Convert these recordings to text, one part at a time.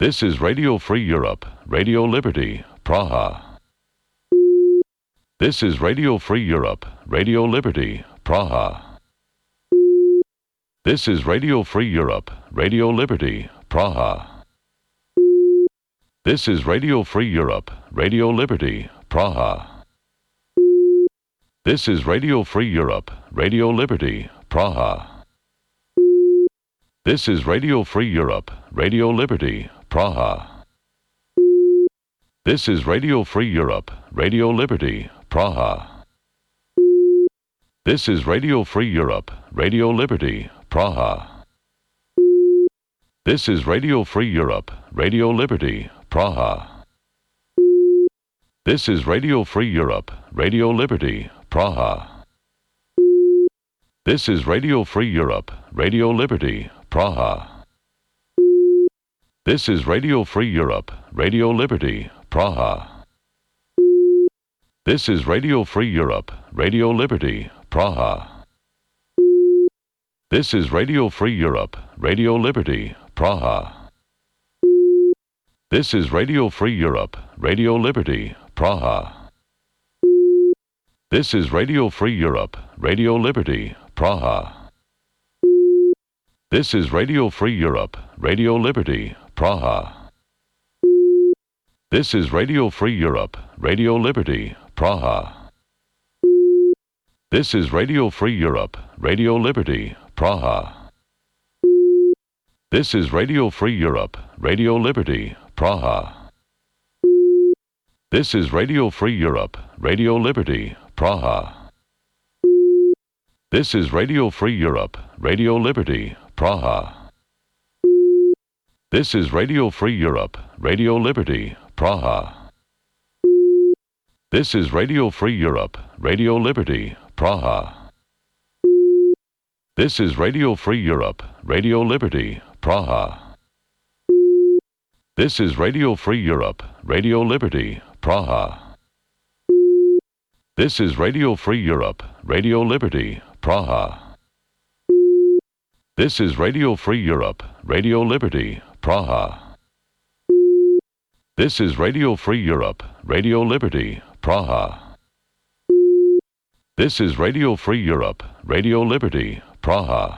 This is Radio Free Europe, Radio Liberty, Praha. This is Radio Free Europe, Radio Liberty, Praha. This is Radio Free Europe, Radio Liberty, Praha. This is Radio Free Europe, Radio Liberty, Praha. This is Radio Free Europe, Radio Liberty, Praha. This is Radio Free Europe, Radio Liberty, Praha. This is Radio Free Europe, Radio Liberty, Praha. This is Radio Free Europe, Radio Liberty, Praha. This is Radio Free Europe, Radio Liberty, Praha. This is Radio Free Europe, Radio Liberty, Praha. This is Radio Free Europe, Radio Liberty, Praha. This is Radio Free Europe, Radio Liberty, Praha. This is Radio Free Europe, Radio Liberty, Praha. This is Radio Free Europe, Radio Liberty, Praha. This is Radio Free Europe, Radio Liberty, Praha. This is Radio Free Europe, Radio Liberty, Praha. This is Radio Free Europe, Radio Liberty, Praha. This is Radio Free Europe, Radio Liberty, Praha. This is Radio Free Europe, Radio Liberty, Praha. This is Radio Free Europe, Radio Liberty, Praha. This is Radio Free Europe, Radio Liberty, Praha. This is Radio Free Europe, Radio Liberty, Praha. This is Radio Free Europe, Radio Liberty, Praha. This is Radio Free Europe, Radio Liberty, Praha. This is Radio Free Europe, Radio Liberty, Praha. This is Radio Free Europe, Radio Liberty, Praha. This is Radio Free Europe, Radio Liberty, Praha. This is Radio Free Europe, Radio Liberty, Praha. This is Radio Free Europe, Radio Liberty, Praha. This is Radio Free Europe, Radio Liberty, Praha.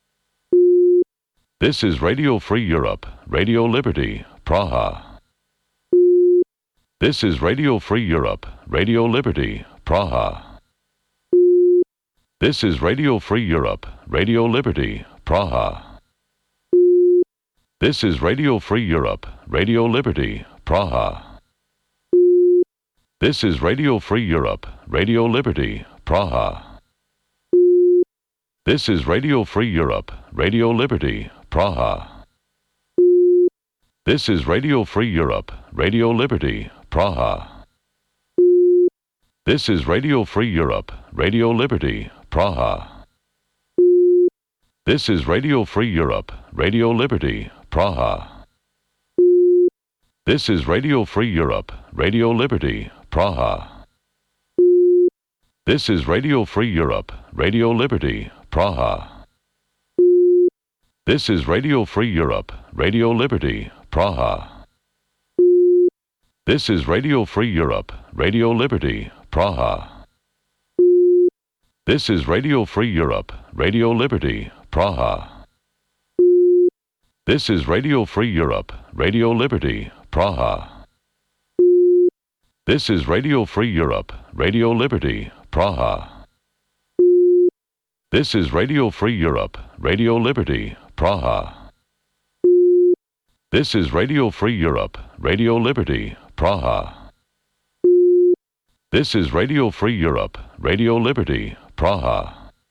This is Radio Free Europe, Radio Liberty, Praha. This is Radio Free Europe, Radio Liberty, Praha. This is Radio Free Europe, Radio Liberty, Praha. This is Radio Free Europe, Radio Liberty, Praha. This is Radio Free Europe, Radio Liberty, Praha. This is Radio Free Europe, Radio Liberty, Praha. This is Radio Free Europe, Radio Liberty, Praha. This is Radio Free Europe, Radio Liberty, Praha. This is Radio Free Europe, Radio Liberty, Praha. This is Radio Free Europe, Radio Liberty, Praha. This is Radio Free Europe, Radio Liberty, Praha. This is Radio Free Europe, Radio Liberty, Praha. This is Radio Free Europe, Radio Liberty, Praha. This is Radio Free Europe, Radio Liberty, Praha. This is Radio Free Europe, Radio Liberty, Praha. This is Radio Free Europe, Radio Liberty, Praha. This is Radio Free Europe, Radio Liberty, Praha. This is Radio Free Europe, Radio Liberty, Praha. This is Radio Free Europe, Radio Liberty, Praha.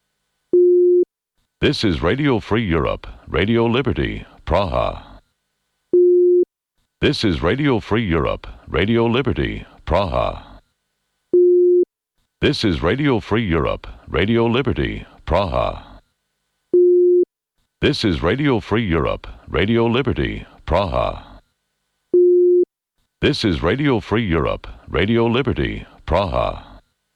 This is Radio Free Europe, Radio Liberty, Praha. This is Radio Free Europe, Radio Liberty, Praha. This is Radio Free Europe, Radio Liberty, Praha. This is Radio Free Europe, Radio Liberty, Praha. This is Radio Free Europe, Radio Liberty, Praha.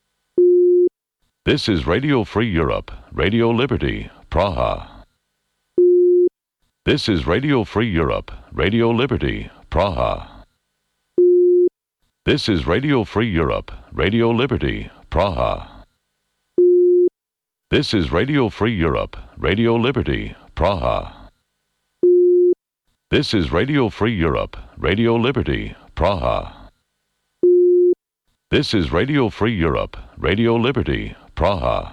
This is Radio Free Europe, Radio Liberty, Praha. This is Radio Free Europe, Radio Liberty, Praha. This is Radio Free Europe, Radio Liberty, Praha. This is Radio Free Europe, Radio Liberty, Praha. This is Radio Free Europe, Radio Liberty, Praha. This is Radio Free Europe, Radio Liberty, Praha.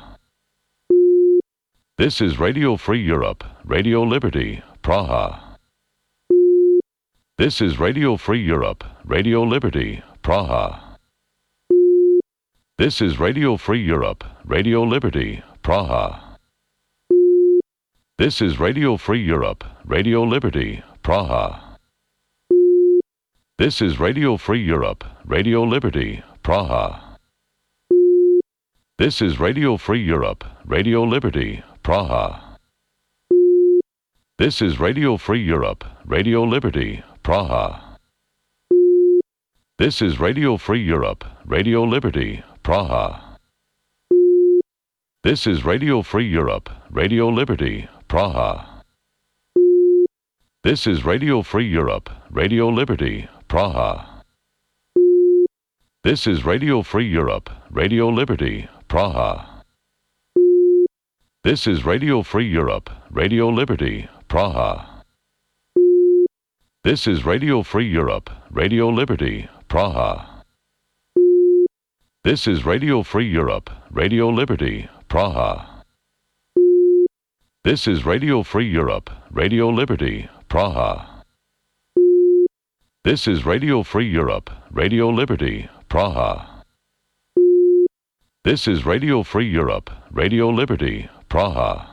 This is Radio Free Europe, Radio Liberty, Praha. This is Radio Free Europe, Radio Liberty, Praha. This is Radio Free Europe, Radio Liberty, Praha. This is Radio Free Europe, Radio Liberty, Praha. This is Radio Free Europe, Radio Liberty, Praha. This is Radio Free Europe, Radio Liberty, Praha. This is Radio Free Europe, Radio Liberty, Praha. This is Radio Free Europe, Radio Liberty, Praha. This is Radio Free Europe, Radio Liberty, Praha. This is Radio Free Europe, Radio Liberty, Praha. This is Radio Free Europe, Radio Liberty, Praha. This is Radio Free Europe, Radio Liberty, Praha. This is Radio Free Europe, Radio Liberty, Praha. This is Radio Free Europe, Radio Liberty, Praha. This is Radio Free Europe, Radio Liberty, Praha. This is Radio Free Europe, Radio Liberty, Praha. This is Radio Free Europe, Radio Liberty, Praha.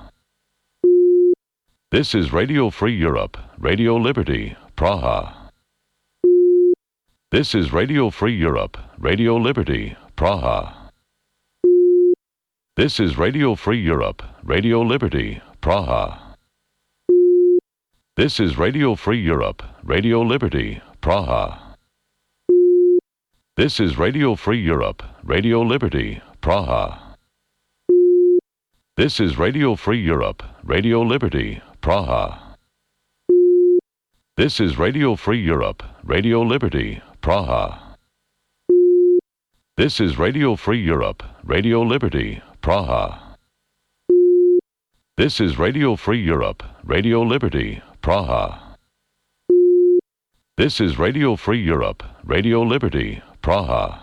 This is Radio Free Europe, Radio Liberty, Praha. This is Radio Free Europe, Radio Liberty, Praha. This is Radio Free Europe, Radio Liberty, Praha. This is Radio Free Europe, Radio Liberty, Praha. This is Radio Free Europe, Radio Liberty, Praha. This is Radio Free Europe, Radio Liberty, Praha. This is Radio Free Europe, Radio Liberty, Praha. This is Radio Free Europe, Radio Liberty, Praha. This is Radio Free Europe, Radio Liberty, Praha. This is Radio Free Europe, Radio Liberty, Praha.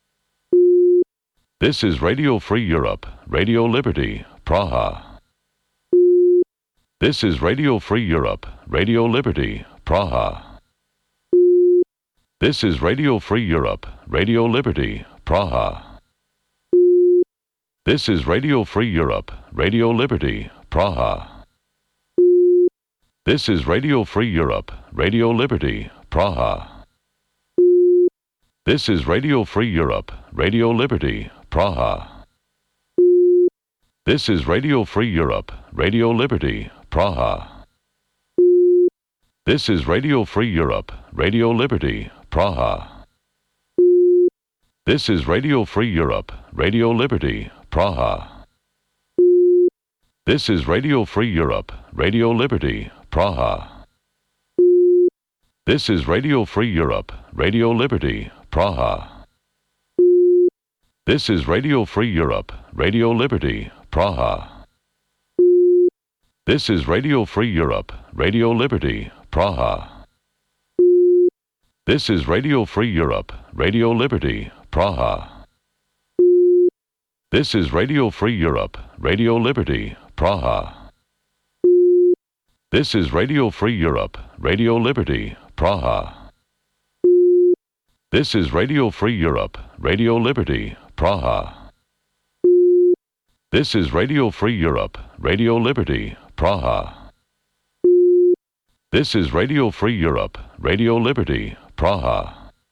This is Radio Free Europe, Radio Liberty, Praha. This is Radio Free Europe, Radio Liberty, Praha. This is Radio Free Europe, Radio Liberty, Praha. This is Radio Free Europe, Radio Liberty, Praha. This is Radio Free Europe, Radio Liberty, Praha. This is Radio Free Europe, Radio Liberty, Praha. This is Radio Free Europe, Radio Liberty, Praha. This is Radio Free Europe, Radio Liberty, Praha. This is Radio Free Europe, Radio Liberty, Praha. This is Radio Free Europe, Radio Liberty, Praha. This is Radio Free Europe, Radio Liberty, Praha. This is Radio Free Europe, Radio Liberty, Praha. This is Radio Free Europe, Radio Liberty, Praha. This is Radio Free Europe, Radio Liberty, Praha. This is Radio Free Europe, Radio Liberty, Praha. This is Radio Free Europe, Radio Liberty, Praha. This is Radio Free Europe, Radio Liberty, Praha. This is Radio Free Europe, Radio Liberty, Praha. This is Radio Free Europe, Radio Liberty, Praha.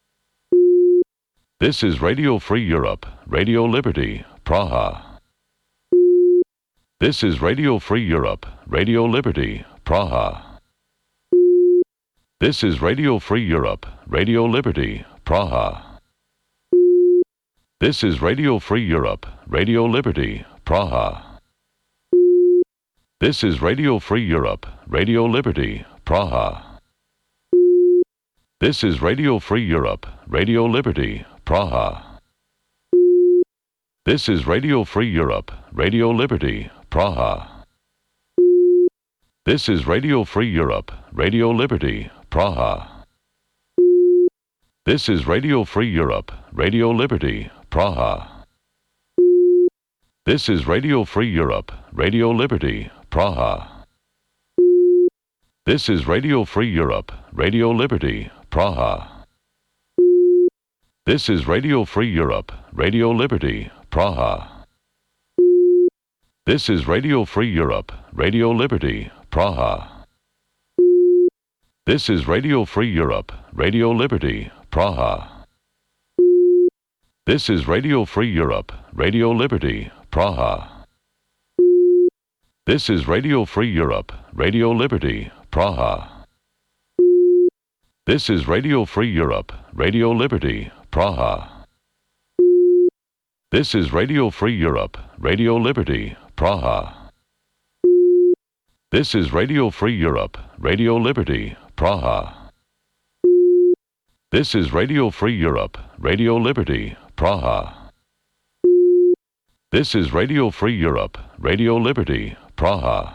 This is Radio Free Europe, Radio Liberty, Praha. This is Radio Free Europe, Radio Liberty, Praha. This is Radio Free Europe, Radio Liberty, Praha. This is Radio Free Europe, Radio Liberty, Praha. This is Radio Free Europe, Radio Liberty, Praha. This is Radio Free Europe, Radio Liberty, Praha. This is Radio Free Europe, Radio Liberty, Praha. This is Radio Free Europe, Radio Liberty, Praha. This is Radio Free Europe, Radio Liberty, Praha. This is Radio Free Europe, Radio Liberty, Praha. This is Radio Free Europe, Radio Liberty, Praha. This is Radio Free Europe, Radio Liberty, Praha. This is Radio Free Europe, Radio Liberty, Praha. This is Radio Free Europe, Radio Liberty, Praha. This is Radio Free Europe, Radio Liberty, Praha. This is Radio Free Europe, Radio Liberty, Praha. This is Radio Free Europe, Radio Liberty, Praha. This is Radio Free Europe, Radio Liberty, Praha. This is Radio Free Europe, Radio Liberty, Praha. This is Radio Free Europe, Radio Liberty, Praha. This is Radio Free Europe, Radio Liberty, Praha.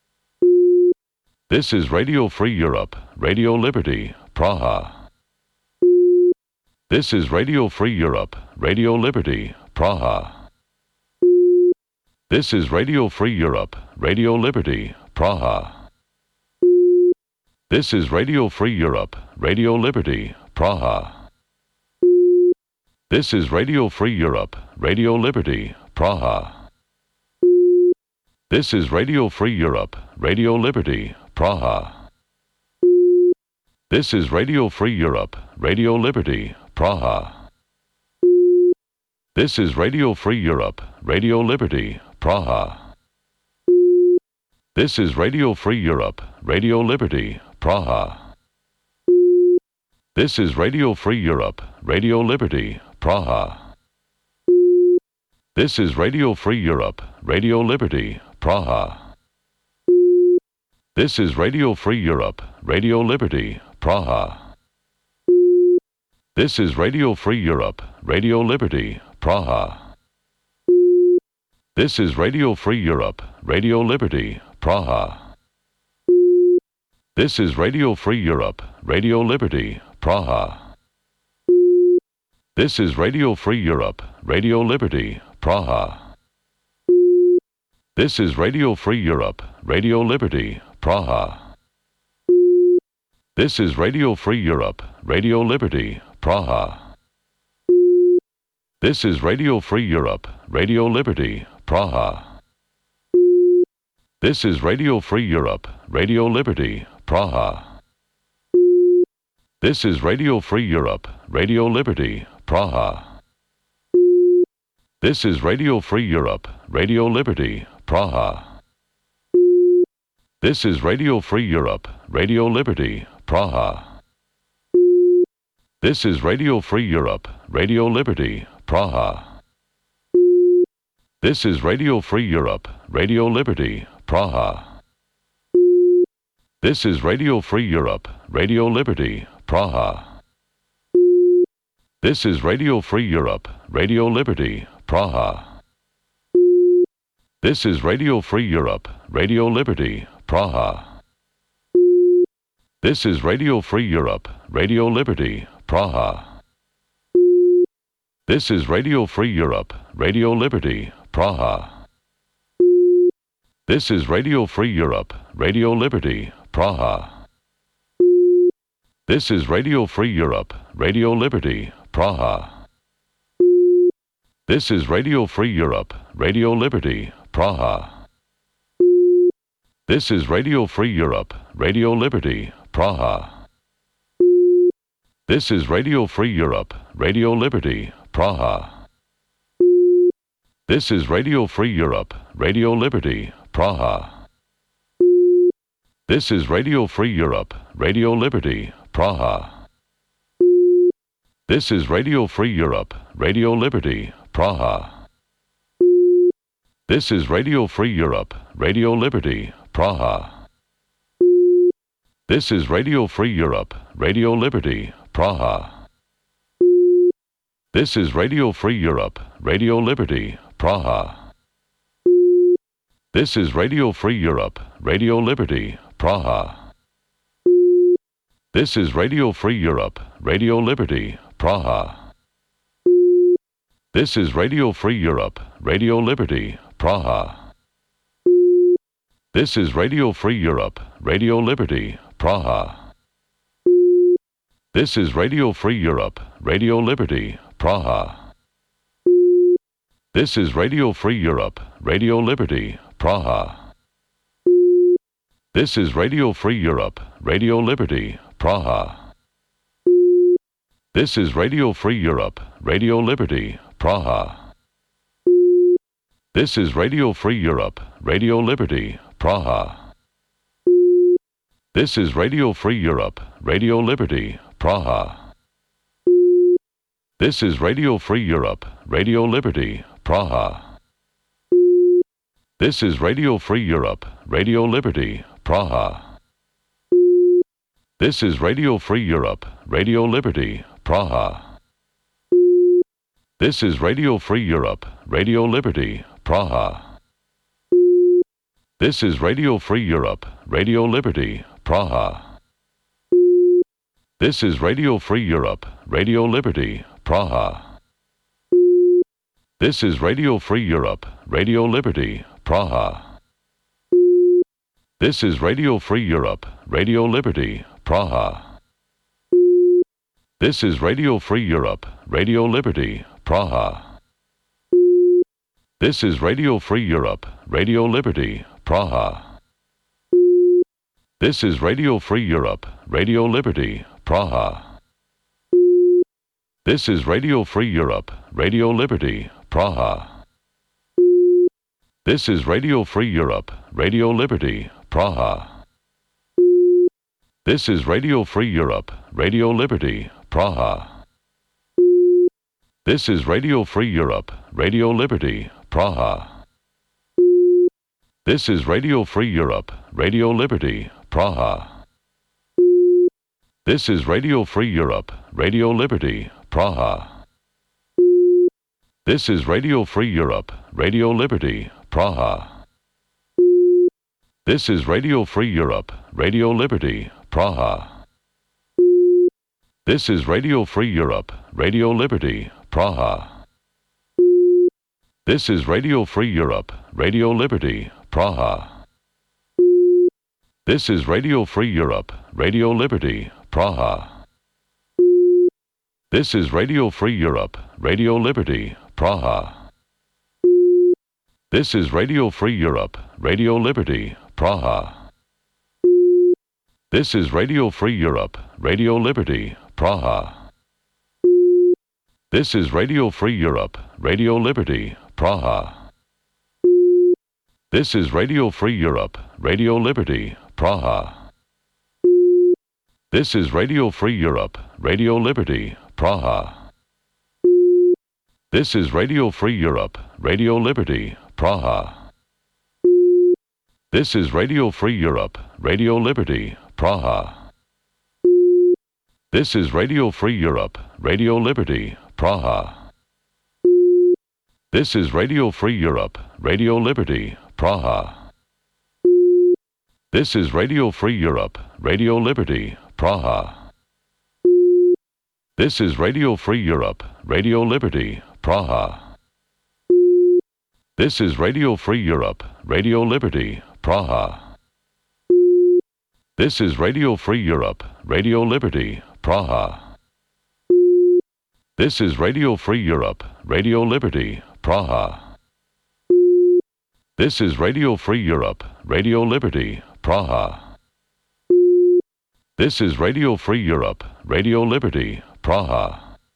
This is Radio Free Europe, Radio Liberty, Praha. This is Radio Free Europe, Radio Liberty, Praha. This is Radio Free Europe, Radio Liberty, Praha. This is Radio Free Europe, Radio Liberty, Praha. This is Radio Free Europe, Radio Liberty, Praha. This is Radio Free Europe, Radio Liberty, Praha. This is Radio Free Europe, Radio Liberty, Praha. This is Radio Free Europe, Radio Liberty, Praha. This is Radio Free Europe, Radio Liberty, Praha. This is Radio Free Europe, Radio Liberty, Praha. This is Radio Free Europe, Radio Liberty, Praha. This is Radio Free Europe, Radio Liberty, Praha. This is Radio Free Europe, Radio Liberty, Praha. This is Radio Free Europe, Radio Liberty, Praha. This is Radio Free Europe, Radio Liberty, Praha. This is Radio Free Europe, Radio Liberty, Praha. This is Radio Free Europe, Radio Liberty, Praha. This is Radio Free Europe, Radio Liberty, Praha. This is Radio Free Europe, Radio Liberty, Praha. This is Radio Free Europe, Radio Liberty, Praha. This is Radio Free Europe, Radio Liberty, Praha. This is Radio Free Europe, Radio Liberty, Praha. This is Radio Free Europe, Radio Liberty, Praha. This is Radio Free Europe, Radio Liberty, Praha. This is Radio Free Europe, Radio Liberty, Praha. This is Radio Free Europe, Radio Liberty, Praha. This is Radio Free Europe, Radio Liberty, Praha. This is Radio Free Europe, Radio Liberty, Praha. This is Radio Free Europe, Radio Liberty, Praha. This is Radio Free Europe, Radio Liberty, Praha. This is Radio Free Europe, Radio Liberty, Praha. This is Radio Free Europe, Radio Liberty, Praha. This is Radio Free Europe, Radio Liberty, Praha. This is Radio Free Europe, Radio Liberty, Praha. This is Radio Free Europe, Radio Liberty, Praha. This is Radio Free Europe, Radio Liberty, Praha. This is Radio Free Europe, Radio Liberty, Praha. This is Radio Free Europe, Radio Liberty, Praha. This is Radio Free Europe, Radio Liberty, Praha. This is Radio Free Europe, Radio Liberty, Praha. This is Radio Free Europe, Radio Liberty, Praha. This is Radio Free Europe, Radio Liberty, Praha. This is Radio Free Europe, Radio Liberty, Praha. This is Radio Free Europe, Radio Liberty, Praha. This is Radio Free Europe, Radio Liberty, Praha. This is Radio Free Europe, Radio Liberty, Praha. This is Radio Free Europe, Radio Liberty, Praha. This is Radio Free Europe, Radio Liberty, Praha. This is Radio Free Europe, Radio Liberty, Praha. This is Radio Free Europe, Radio Liberty, Praha. This is Radio Free Europe, Radio Liberty, Praha. This is Radio Free Europe, Radio Liberty, Praha. This is Radio Free Europe, Radio Liberty, Praha. This is Radio Free Europe, Radio Liberty, Praha. This is Radio Free Europe, Radio Liberty, Praha. This is Radio Free Europe, Radio Liberty, Praha. This is Radio Free Europe, Radio Liberty, Praha. This is Radio Free Europe, Radio Liberty, Praha. This is Radio Free Europe, Radio Liberty, Praha. This is Radio Free Europe, Radio Liberty, Praha. This is Radio Free Europe, Radio Liberty, Praha. This is Radio Free Europe, Radio Liberty, Praha. This is Radio Free Europe, Radio Liberty, Praha. This is Radio Free Europe, Radio Liberty, Praha. This is Radio Free Europe, Radio Liberty, Praha. This is Radio Free Europe, Radio Liberty, Praha. This is Radio Free Europe, Radio Liberty, Praha. This is Radio Free Europe, Radio Liberty, Praha. This is Radio Free Europe, Radio Liberty, Praha. This is Radio Free Europe, Radio Liberty, Praha. This is Radio Free Europe, Radio Liberty, Praha. This is Radio Free Europe, Radio Liberty, Praha. This is Radio Free Europe, Radio Liberty, Praha. This is Radio Free Europe, Radio Liberty, Praha. This is Radio Free Europe, Radio Liberty, Praha. This is Radio Free Europe, Radio Liberty, Praha. This is Radio Free Europe, Radio Liberty, Praha. This is Radio Free Europe, Radio Liberty, Praha. This is Radio Free Europe, Radio Liberty, Praha. This is Radio Free Europe, Radio Liberty, Praha. This is Radio Free Europe, Radio Liberty, Praha. This is Radio Free Europe, Radio Liberty, Praha. This is Radio Free Europe, Radio Liberty, Praha. This is Radio Free Europe, Radio Liberty, Praha. This is Radio Free Europe, Radio Liberty, Praha. This is Radio Free Europe, Radio Liberty, Praha. This is Radio Free Europe, Radio Liberty, Praha. This is Radio Free Europe, Radio Liberty, Praha. This is Radio Free Europe, Radio Liberty, Praha. This is Radio Free Europe, Radio Liberty, Praha.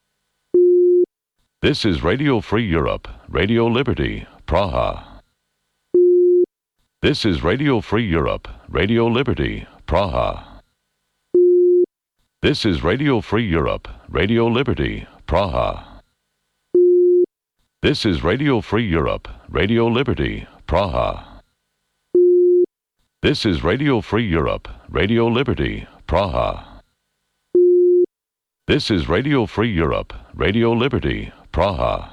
This is Radio Free Europe, Radio Liberty, Praha. This is Radio Free Europe, Radio Liberty, Praha. This is Radio Free Europe, Radio Liberty, Praha. This is Radio Free Europe, Radio Liberty, Praha. This is Radio Free Europe, Radio Liberty, Praha. This is Radio Free Europe, Radio Liberty, Praha.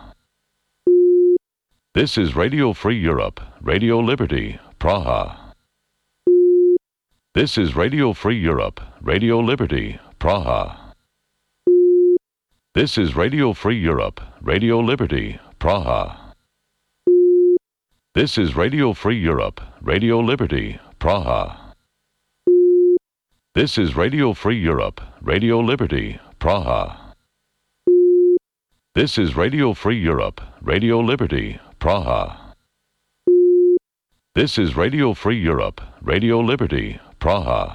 This is Radio Free Europe, Radio Liberty, Praha. This is Radio Free Europe, Radio Liberty, Praha. This is Radio Free Europe, Radio Liberty, Praha. This is Radio Free Europe, Radio Liberty, Praha. This is Radio Free Europe, Radio Liberty, Praha. This is Radio Free Europe, Radio Liberty, Praha. This is Radio Free Europe, Radio Liberty, Praha.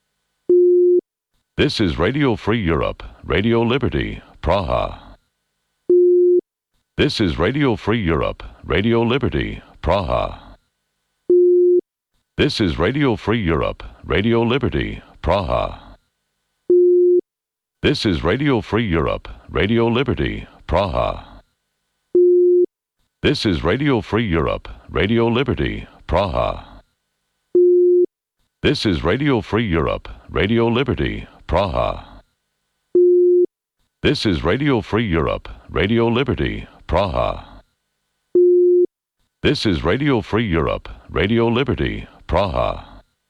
This is Radio Free Europe, Radio Liberty, Praha. This is Radio Free Europe, Radio Liberty, Praha. This is Radio Free Europe, Radio Liberty, Praha. This is Radio Free Europe, Radio Liberty, Praha. This is Radio Free Europe, Radio Liberty, Praha. This is Radio Free Europe, Radio Liberty, Praha. This is Radio Free Europe, Radio Liberty, Praha. This is Radio Free Europe, Radio Liberty, Praha.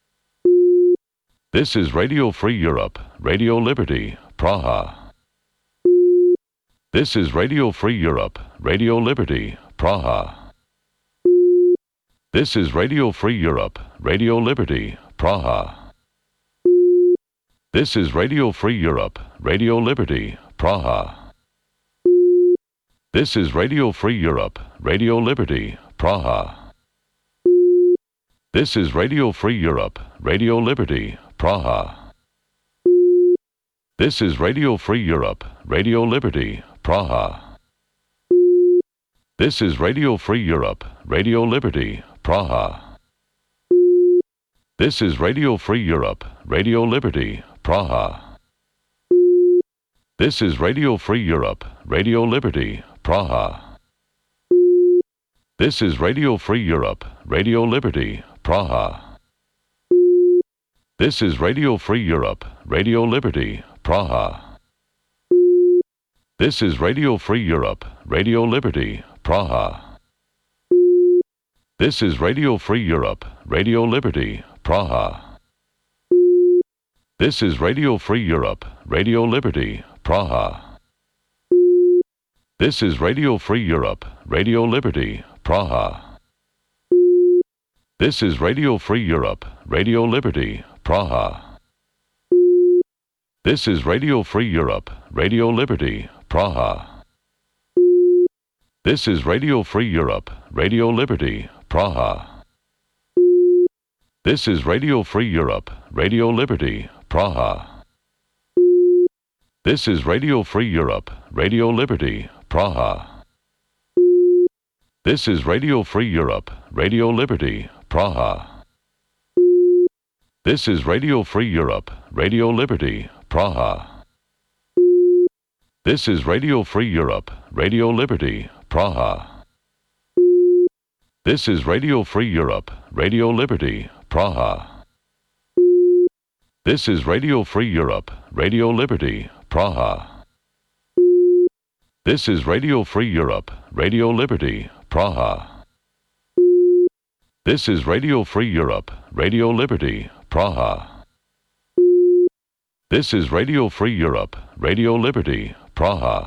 This is Radio Free Europe, Radio Liberty, Praha. This is Radio Free Europe, Radio Liberty, Praha. This is Radio Free Europe, Radio Liberty, Praha. This is Radio Free Europe, Radio Liberty, Praha. This is Radio Free Europe, Radio Liberty, Praha. This is Radio Free Europe, Radio Liberty, Praha. This is Radio Free Europe, Radio Liberty, Praha. This is Radio Free Europe, Radio Liberty, Praha. This is Radio Free Europe, Radio Liberty, Praha. This is Radio Free Europe, Radio Liberty, Praha. This is Radio Free Europe, Radio Liberty, Praha. This is Radio Free Europe, Radio Liberty, Praha. This is Radio Free Europe, Radio Liberty, Praha. This is Radio Free Europe, Radio Liberty, Praha. This is Radio Free Europe, Radio Liberty, Praha. This is Radio Free Europe, Radio Liberty, Praha. This is Radio Free Europe, Radio Liberty, Praha. This is Radio Free Europe, Radio Liberty, Praha. This is Radio Free Europe, Radio Liberty, Praha. This is Radio Free Europe, Radio Liberty, Praha. This is Radio Free Europe, Radio Liberty, Praha. This is Radio Free Europe, Radio Liberty, Praha. This is Radio Free Europe, Radio Liberty, Praha. This is Radio Free Europe, Radio Liberty, Praha. This is Radio Free Europe, Radio Liberty, Praha. This is Radio Free Europe, Radio Liberty, Praha. This is Radio Free Europe, Radio Liberty, Praha. This is Radio Free Europe, Radio Liberty, Praha. This is Radio Free Europe, Radio Liberty, Praha.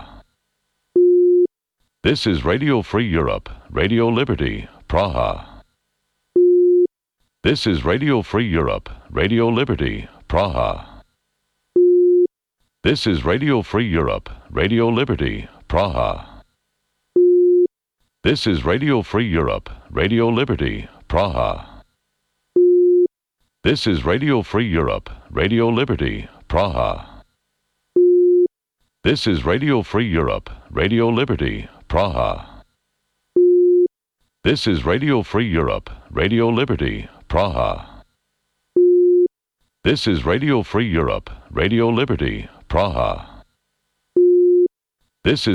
This is Radio Free Europe, Radio Liberty, Praha. This is Radio Free Europe, Radio Liberty, Praha. This is Radio Free Europe, Radio Liberty, Praha. This is Radio Free Europe, Radio Liberty, Praha. This is Radio Free Europe, Radio Liberty, Praha. This is Radio Free Europe, Radio Liberty, Praha. This is Radio Free Europe, Radio Liberty, Praha. This is Radio Free Europe, Radio Liberty, Praha. This is